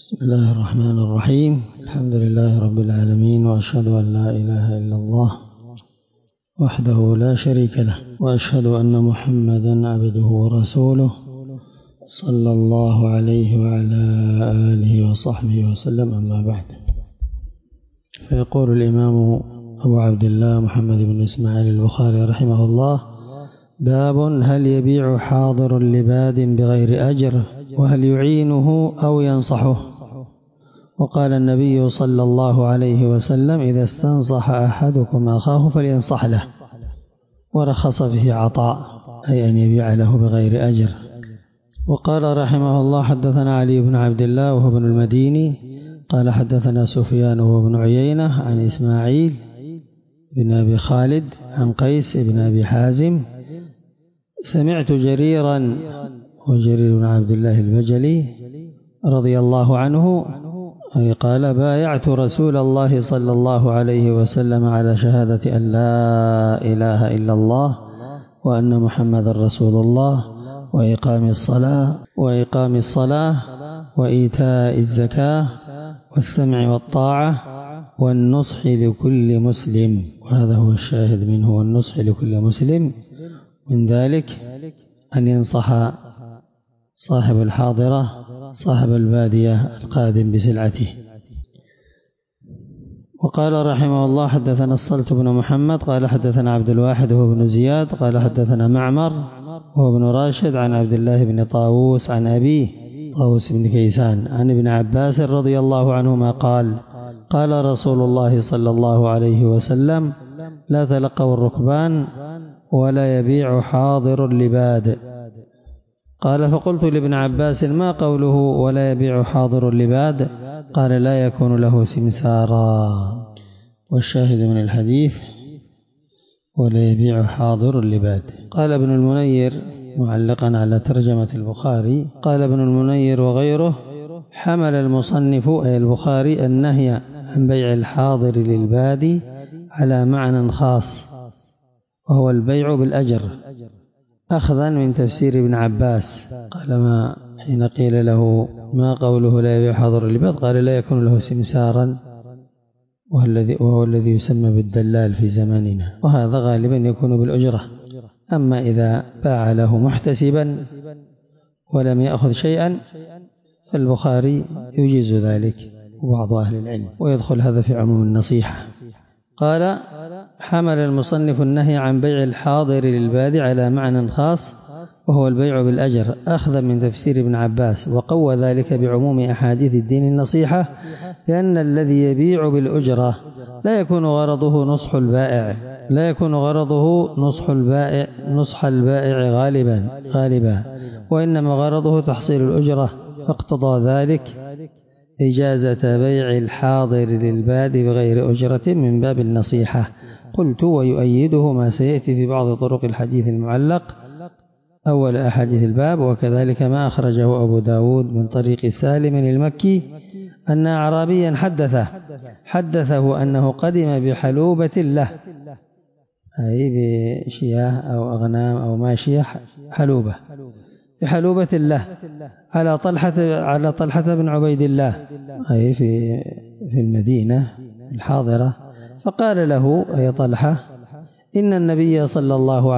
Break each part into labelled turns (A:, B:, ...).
A: بسم الله الرحمن الرحيم. الحمد لله رب العالمين، وأشهد أن لا إله إلا الله وحده لا شريك له، وأشهد أن محمدا عبده ورسوله صلى الله عليه وعلى آله وصحبه وسلم. أما بعد، فيقول الإمام أبو عبد الله محمد بن إسماعيل البخاري رحمه الله: باب هل يبيع حاضر لباد بغير أجر، وهل يعينه أو ينصحه؟ وقال النبي صلى الله عليه وسلم: إذا استنصح أحدكم أخاه فلينصح له. ورخص فيه عطاء، أي أن يبيع له بغير أجر. وقال رحمه الله: حدثنا علي بن عبد الله وهو ابن المديني قال حدثنا سفيان وهو ابن عيينة عن إسماعيل بن أبي خالد عن قيس بن أبي حازم: سمعت جريرا، وجرير بن عبد الله البجلي رضي الله عنه، أي قال: بايعت رسول الله صلى الله عليه وسلم على شهادة أن لا إله إلا الله وأن محمد رسول الله وإقام الصلاة وإيتاء الزكاة والسمع والطاعة والنصح لكل مسلم. وهذا هو الشاهد منه: والنصح لكل مسلم. من ذلك أن ينصح صاحب الحاضرة صاحب البادية القادم بسلعته. وقال رحمه الله: حدثنا الصلت بن محمد قال حدثنا عبد الواحد وهو ابن زياد قال حدثنا معمر وهو ابن راشد عن عبد الله بن طاووس عن أبيه طاووس بن كيسان عن ابن عباس رضي الله عنهما قال: قال رسول الله صلى الله عليه وسلم: لا تلقوا الركبان ولا يبيع حاضر لباد. قال: فقلت لابن عباس: ما قوله ولا يبيع حاضر لباد؟ قال: لا يكون له سمسارا. والشاهد من الحديث: ولا يبيع حاضر لباد. قال ابن المنير معلقا على ترجمة البخاري: قال ابن المنير وغيره: حمل المصنف أي البخاري النهي عن بيع الحاضر للبادي على معنى خاص، وهو البيع بالأجر، أخذا من تفسير ابن عباس. قال: ما حين قيل له: ما قوله لا يبيع حاضر للباد؟ قال: لا يكون له سمسارا، وهو الذي يسمى بالدلال في زماننا، وهذا غالبا يكون بالأجرة. أما إذا باع له محتسبا ولم يأخذ شيئا فالبخاري يجيز ذلك وبعض أهل العلم، ويدخل هذا في عموم النصيحة. قال: حمل المصنف النهي عن بيع الحاضر للبادي على معنى خاص، وهو البيع بالأجر، أخذا من تفسير ابن عباس، وقوى ذلك بعموم أحاديث الدين النصيحة، لأن الذي يبيع بالأجرة لا يكون غرضه نصح البائع غالبا، وإنما غرضه تحصيل الأجرة، فاقتضى ذلك إجازة بيع الحاضر للبادي بغير أجرة من باب النصيحة. قلت: ويؤيده ما سيأتي في بعض طرق الحديث المعلق أول أحاديث الباب، وكذلك ما أخرجه أبو داود من طريق سالم المكي أن أعرابيا حدثه أنه قدم بحلوبة له، أي بشياه أو أغنام أو ماشية، حلوبة بحلوبة له على طلحة بن عبيد الله، أي في المدينة الحاضرة. فقال له: أي طلحة: إن النبي صلى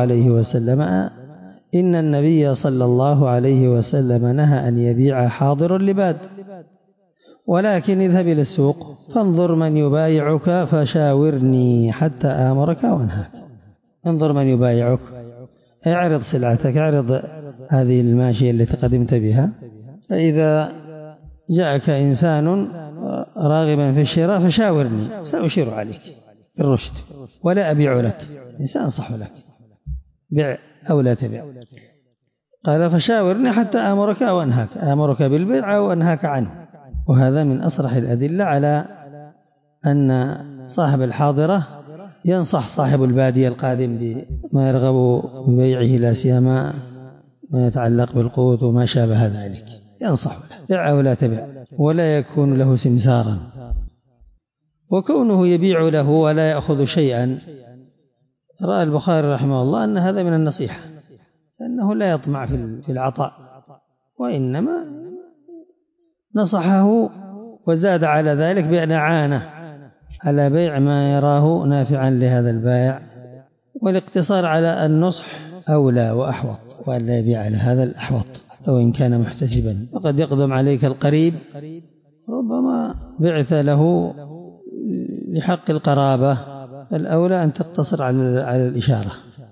A: الله عليه وسلم نهى أن يبيع حاضر لباد، ولكن اذهب إلى السوق فانظر من يبايعك فشاورني حتى آمرك وأنهاك. انظر من يبايعك، اعرض سلعتك، اعرض هذه الماشية التي قدمت بها، فإذا جاءك إنسان راغبا في الشراء فشاورني، سأشير عليك بالرشد ولا أبيع لك، سأنصح لك، بيع أو لا تبيع. قال: فشاورني حتى آمرك أو أنهاك، آمرك بالبيع أو أنهاك عنه. وهذا من أصرح الأدلة على أن صاحب الحاضرة ينصح صاحب البادية القادم بما يرغب ببيعه، لا سيما ما يتعلق بالقوت وما شابه ذلك، ينصح له: بيع أو لا تبيع، ولا يكون له سمسارا. وكونه يبيع له ولا يأخذ شيئا، رأى البخاري رحمه الله أن هذا من النصيحة، لأنه لا يطمع في العطاء، وإنما نصحه وزاد على ذلك بأن أعانه على بيع ما يراه نافعا لهذا البائع، والاقتصار على النصح أولى وأحوط، وأن لا يبيع على هذا الأحوط حتى وإن كان محتسبا، وقد يقدم عليك القريب ربما بعت له لحق القرابة، الأولى أن تقتصر على الإشارة،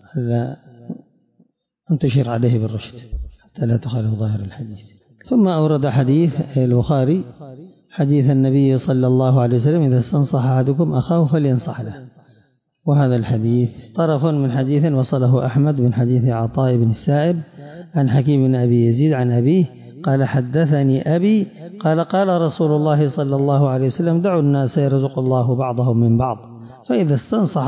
A: أن تشير عليه بالرشد حتى لا تخالف ظاهر الحديث. ثم أورد حديث البخاري حديث النبي صلى الله عليه وسلم: إذا استنصح أحدكم أخاه فلينصح له. وهذا الحديث طرف من حديث وصله أحمد من حديث عطاء بن السائب عن حكيم بن أبي يزيد عن أبيه قال: حدثني أبي قال: قال رسول الله صلى الله عليه وسلم: دعوا الناس يرزق الله بعضهم من بعض، فإذا استنصح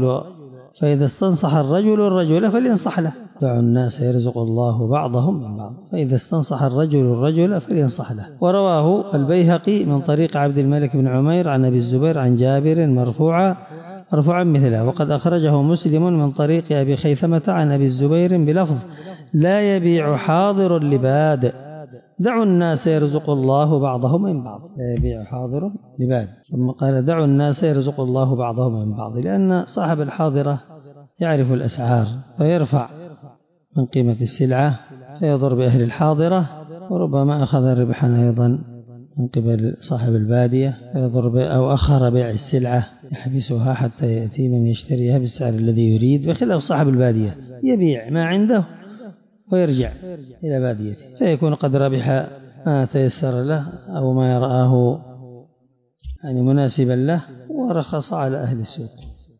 A: الرجل فلينصح له. دعوا الناس يرزق الله بعضهم من بعض، فإذا استنصح الرجل فلينصح له. ورواه البيهقي من طريق عبد الملك بن عمير عن أبي الزبير عن جابر مرفوعا مثله، وقد أخرجه مسلم من طريق أبي خيثمة عن أبي الزبير بلفظ: لا يبيع حاضر لباد. دعوا الناس يرزق الله بعضهم من بعض، لا يبيع حاضر لباد. ثم قال: دعوا الناس يرزق الله بعضهم من بعض، لأن صاحب الحاضرة يعرف الأسعار فيرفع من قيمة السلعة فيضر بأهل الحاضرة، وربما أخذ ربحا أيضا من قبل صاحب البادية فيضر أو أخر بيع السلعة يحبسها حتى يأتي من يشتريها بالسعر الذي يريد، بخلاف صاحب البادية يبيع ما عنده ويرجع إلى باديته فيكون قد ربح ما تيسر له أو ما يرآه يعني مناسبا له، ورخص على أهل السوق.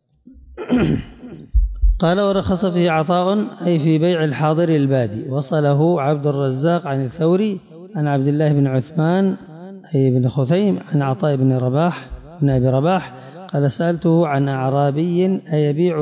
A: قال: ورخص فيه عطاء أي في بيع الحاضر البادي. وصله عبد الرزاق عن الثوري عن عبد الله بن عثمان أي بن خثيم عن عطاء بن أبي رباح قال: سألته عن أعرابي أيبيع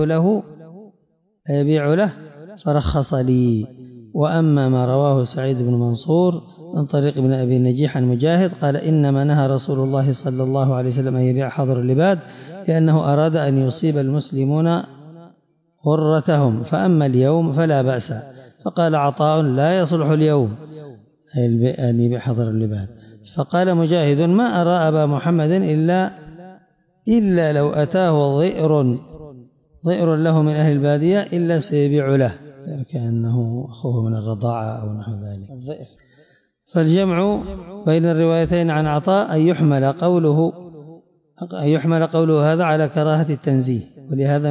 A: له فرخص لي. وأما ما رواه سعيد بن منصور من طريق ابن أبي النجيح عن مجاهد قال: إنما نهى رسول الله صلى الله عليه وسلم أن يبيع حاضر اللباد لأنه أراد أن يصيب المسلمون غرتهم، فأما اليوم فلا بأس. فقال عطاء: لا يصلح اليوم أن يبيع حاضر اللباد. فقال مجاهد: ما أرى أبا محمد إلا لو أتاه ضئر له من أهل البادية إلا سيبيع له، كأنه أخوه من الرضاعة أو نحو ذلك. فالجمع بين الروايتين عن عطاء أن يحمل قوله هذا على كراهة التنزيه، ولهذا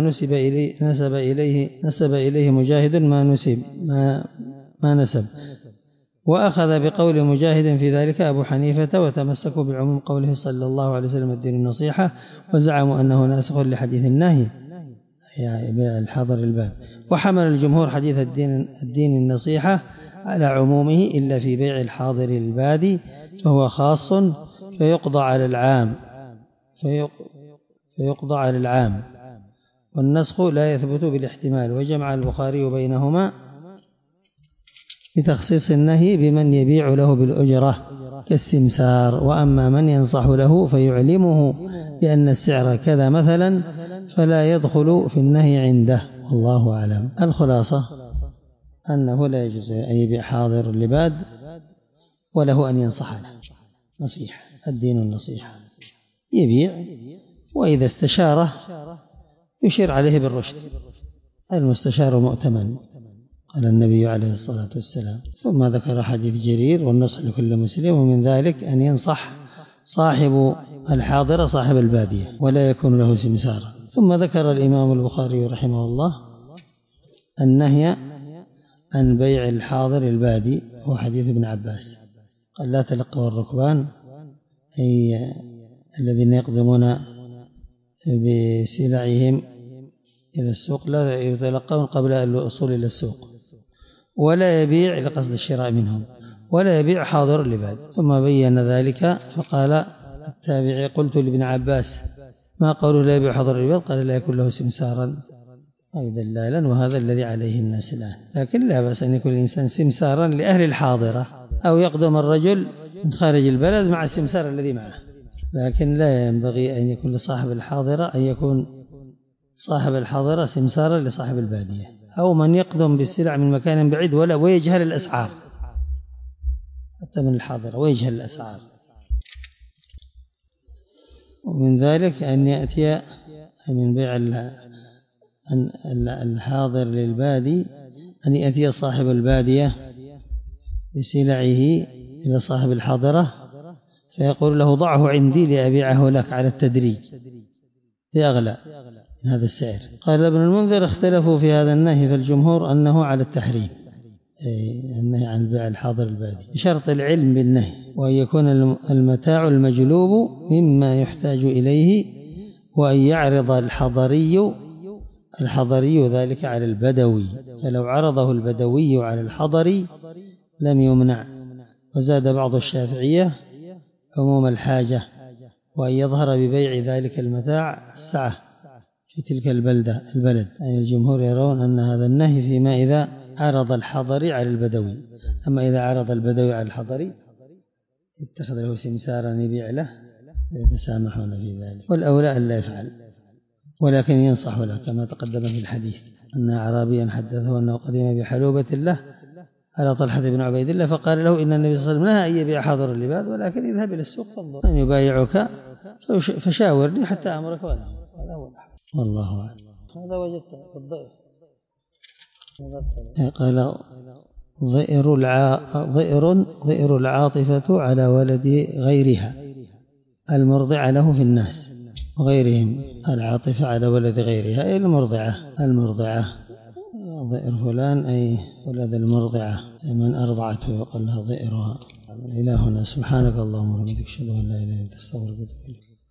A: نسب إليه مجاهد ما نسب. وأخذ بقول مجاهد في ذلك أبو حنيفة، وتمسكوا بعموم قوله صلى الله عليه وسلم: الدين النصيحة، وزعموا أنه ناسخ لحديث النهي يعني بيع الحاضر الباد. وحمل الجمهور حديث الدين النصيحة على عمومه إلا في بيع الحاضر البادي، فهو خاص فيقضى على العام والنسخ لا يثبت بالاحتمال. وجمع البخاري بينهما بتخصيص النهي بمن يبيع له بالأجرة كالسمسار. وأما من ينصح له فيعلمه بأن السعر كذا مثلا فلا يدخل في النهي عنده، والله أعلم. الخلاصة أنه لا يجوز أن يبيع حاضر اللباد، وله أن ينصح له نصيحة، الدين النصيحة، يبيع، وإذا استشاره يشير عليه بالرشد، المستشار مؤتمن قال النبي عليه الصلاة والسلام. ثم ذكر حديث جرير: والنصح لكل مسلم، ومن ذلك أن ينصح صاحب الحاضر صاحب البادية ولا يكون له سمسارا. ثم ذكر الإمام البخاري رحمه الله النهي عن بيع الحاضر البادي، هو حديث ابن عباس قال: لا تلقوا الركبان، أي الذين يقدمون بسلعهم إلى السوق لا يتلقون قبل الوصول إلى السوق، ولا يبيع لقصد الشراء منهم، ولا يبيع حاضر اللباد. ثم بين ذلك فقال التابعي: قلت لابن عباس: ما قوله لا يبيع حاضر اللباد؟ قال: لا يكون له سمسارا أي دلالا، وهذا الذي عليه الناس الآن. لكن لا بأس أن يكون الإنسان سمسارا لأهل الحاضرة، أو يقدم الرجل من خارج البلد مع السمسار الذي معه، لكن لا ينبغي أن يكون لصاحب الحاضرة أن يكون صاحب الحاضرة سمسارا لصاحب البادية، أو من يقدم بالسلع من مكان بعيد ويجهل الأسعار، حتى من الحاضرة ويجهل الأسعار. ومن ذلك أن يأتي من بيع الحاضر للبادي أن يأتي صاحب البادية بسلعه إلى صاحب الحاضرة فيقول له ضعه عندي لأبيعه لك على التدريج بأغلى من هذا السعر. قال ابن المنذر اختلفوا في هذا النهي فالجمهور أنه على التحريم، النهي عن بيع الحاضر البادي بشرط العلم بالنهي، وأن يكون المتاع المجلوب مما يحتاج إليه، وأن يعرض الحضري ذلك على البدوي، فلو عرضه البدوي على الحضري لم يمنع. وزاد بعض الشافعية عموم الحاجة، وأن يظهر ببيع ذلك المتاع السعة في تلك البلد. يعني الجمهور يرون أن هذا النهي فيما إذا عرض الحضري على البدوي، أما إذا عرض البدوي على الحضري اتخذ له سمسارا يبيع له يتسامحون في ذلك، والأولى أن لا يفعل، ولكن ينصح له كما تقدم في الحديث أن أعرابيا حدثه أنه قدم بحلوبة له على طلحة بن عبيد الله فقال له إن النبي صلى الله عليه وسلم نهى أن يبيع حاضر اللباد، ولكن اذهب إلى السوق فانظر أن يبايعك فشاورني حتى أمرك وأنا. هذا هو الحق، والله أعلم. هذا وجدته في الضيف. قال ضئر العاطفة على ولد غيرها المرضع له في الناس وغيرهم، العاطفة على ولد غيرها أي المرضعة ضئر فلان أي ولد المرضعة من أرضعته يقال لها ضئرها. إلهنا سبحانك اللهم وبحمدك أشهد أن لا إله إلا أنت أستغفرك وأتوب إليك.